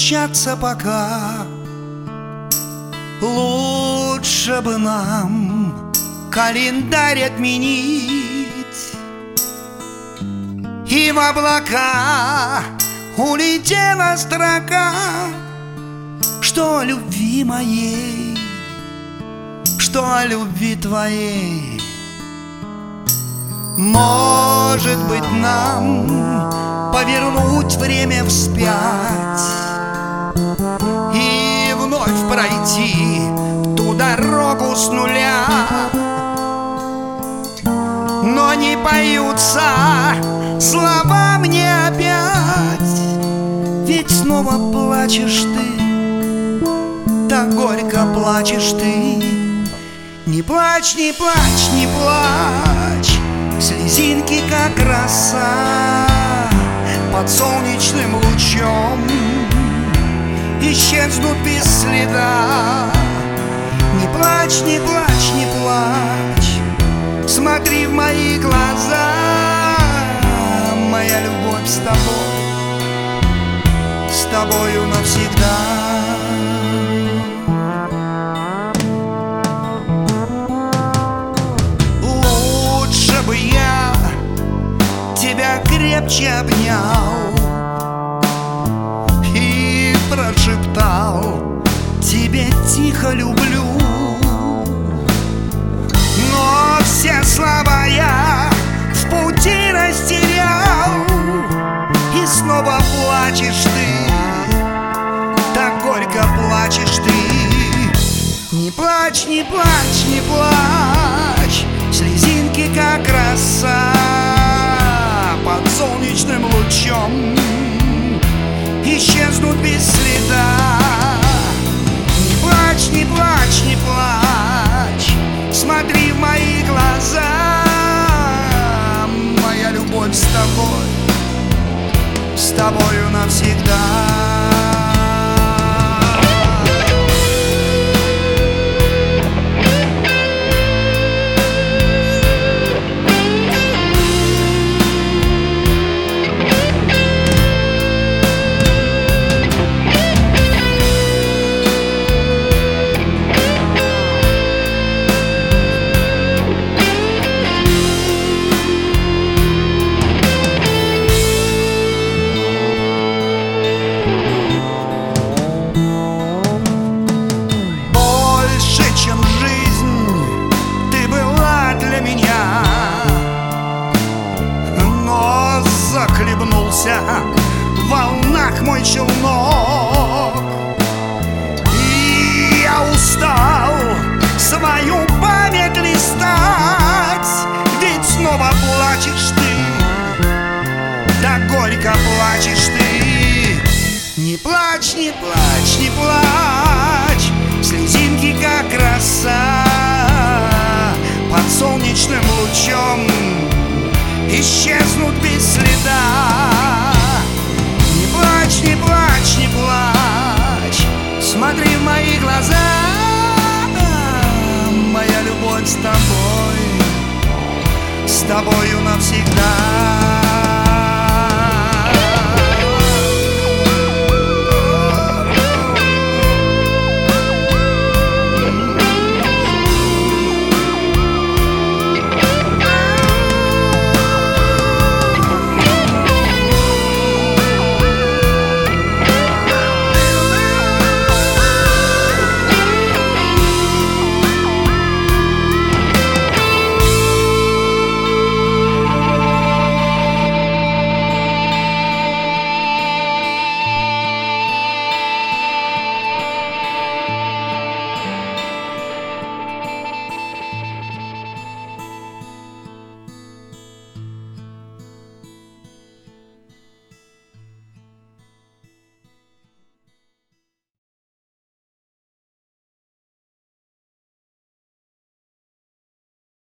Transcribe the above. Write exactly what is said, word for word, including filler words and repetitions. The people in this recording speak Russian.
прощаться пока. Лучше бы нам календарь отменить и в облака улетела строка, что о любви моей, что о любви твоей. Может быть, нам повернуть время вспять и вновь пройти ту дорогу с нуля. Но не поются слова мне опять, ведь снова плачешь ты, так горько плачешь ты. Не плачь, не плачь, не плачь, слезинки, как роса под солнечным лучом, исчезнут без следа. Не плачь, не плачь, не плачь, смотри в мои глаза. Моя любовь с тобой, с тобою навсегда. Лучше бы я тебя крепче обнял и прошептал тебе тихо люблю. Но все слова я в пути растерял, и снова плачешь ты, так горько плачешь ты. Не плачь, не плачь, не плачь, слезинки, как роса под солнечным лучом, исчезнут без следа. Не плачь, не плачь, не плачь, смотри в мои глаза. Моя любовь с тобой, с тобою навсегда. Захлебнулся в волнах мой челнок, и я устал свою память листать, ведь снова плачешь ты, так горько плачешь ты. Не плачь, не плачь, не плачь, слезинки, как роса под солнечным лучом, исчезнут без следа. Не плачь, не плачь, не плачь, смотри в мои глаза. Моя любовь с тобой, с тобою навсегда.